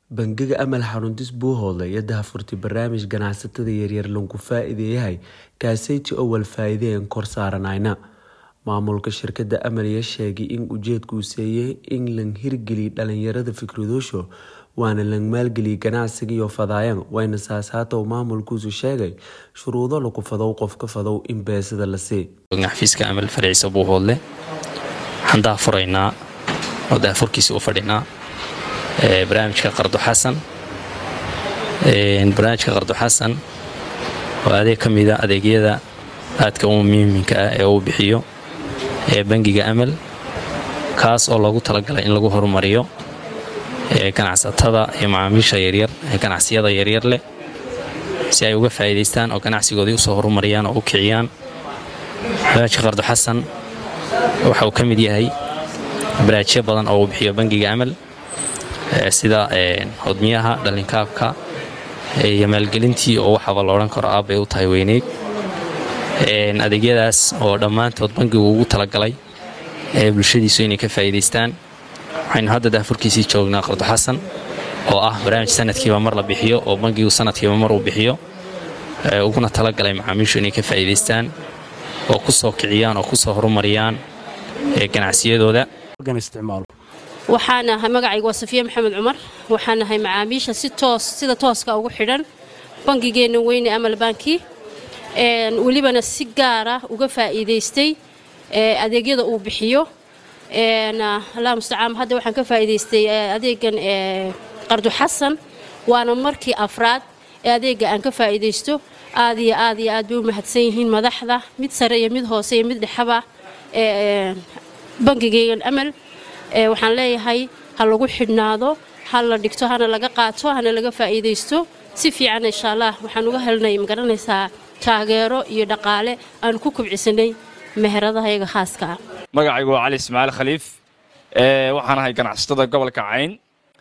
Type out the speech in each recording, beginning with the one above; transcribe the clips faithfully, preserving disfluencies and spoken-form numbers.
Bangiga Amal xaruntiis buu hooday yadaha furti barnaamij ganacsatada yaryar lagu faa'iideeyay kaasayti oo wal faa'iideen kor saaranayna maamulka shirkadda Amal ayaa sheegay in ujeedku seeyay in la hirgeliyo dhalinyarada fikradoosho waana la maalgeliyo ganacsiga iyo fadayaan wayna saasaato maamulku soo sheegay shuruudo lagu fadow qofka fadow in beesada la sii xafiiska Amal fariisa buu hooday handaa furaynaa oo daafurkiisa u fadhinaa barnaamijka Qardo Xasan ee barnaamijka Qardo Xasan oo adeeg kamida adeegyada aadka u muhiimka ah ee uu bixiyo ee bangiga Amal kaas oo lagu talagalay in lagu horumariyo ee ganacsatada iyo macaamiisha yaryar ee ganacsiyada yaryar leh si ay uga faa'iideystaan oo ganacsigooda u soo horumariyaan oo u kiciyaan barnaamijka Qardo Xasan waxa uu kamid yahay barnaamijyo badan oo uu bixiyo bangiga Amal sida hodmiyaha dhalinkaabka iyo maalgelintii oo waxa la oran karo aab ay u tahay weyneed adeegyadaas oo dhammaantood bangigu ugu talagalay ee bulshadiisu inay ka faa'iideystaan waxaynu hadda daafurkiisii joognaa Qardo Xasan oo ah barnaamij sanadkiiba mar la bixiyo oo bangigu sanadkiiba mar uu bixiyo uguna talagalay macaamiishu inay ka faa'iideystaan oo ku soo kiciyaan oo ku soo horumariyaan ganacsiyadooda isticmaalo waxaana magacaygu waa Safiya Maxamed Cumar waxaana hay macaamiisha si toos sida tooska ugu xidhan bangigeena weyn ee Amal Banki een walibana si gaar ah uga faa'iideystay adeegyada uu bixiyo een Allah musta'an hadda waxaan ka faa'iideystay adeegan ee Qardo Xasan waana markii afraad ee adeega aan ka faa'iideysto aad iyo aad iyo aad u mahadsan yihiin madaxda mid sare iyo mid hoose iyo mid dhaxaba ee bangigeena Amal waxaan leeyahay hal lagu xidhnaado hal la dhigto hana laga qaato hana laga faa'iideysto si fiican insha Allah waxaan uga helnay magaranaysaa taageero iyo dhaqaale aan ku kubcisanay meheradahayaga khaaska ah magacaygu waa Cali Ismaaciil Khaliif ee waxaan ahay ganacsatada gobolka Cayn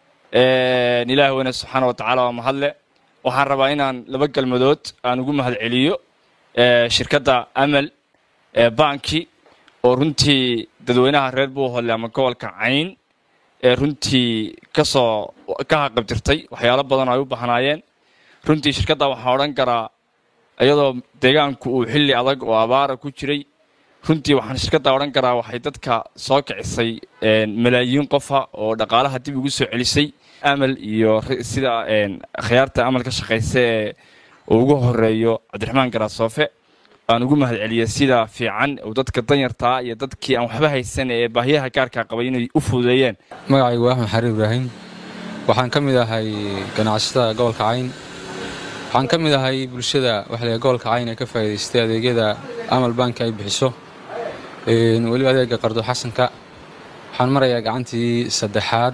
ee Ilaahay wana subhanahu wa ta'ala wa mahadle waxaan rabaa inaan laba galmadood aan ugu mahad celiyo ee shirkadda Amal ee banki oo runtii dadweynaha reer buu hooday ama gobolka Cayn ee runtii ka soo ka qabtirtay waxyaalo badan ay u baxnaayeen runtii shirkadda waxa oran karaa iyadoo deegaanku uu xilli adag oo abaar ku jiray runtii waxaan shirkadda oran karaa waxay dadka soo kicisay malaayiin qof oo dhaqaalaha dib ugu soo celisay Amal iyo sida khiyaarta Amal ka shaqeysay oo ugu horeeyo Cabdiraxmaan Garasoofe aan ugu mahad celiyo sida fiican oo dadka danyarta iyo dadkii aan waxba haysan ee baahiyaha gaarka qabay inay u fududeeyeen magacaygu waa Axmed Xariir Ibraahim waxaan kamid ahay ganacsatada gobolka Cayn waxaan kamid ahay bulshada waxa la gobolka Cayn ee ka faa'iideystay adeegyada Amal Banki ay bixiso ee wali adeega Qardo Xasanka waxaan marayaa gacantii saddexaad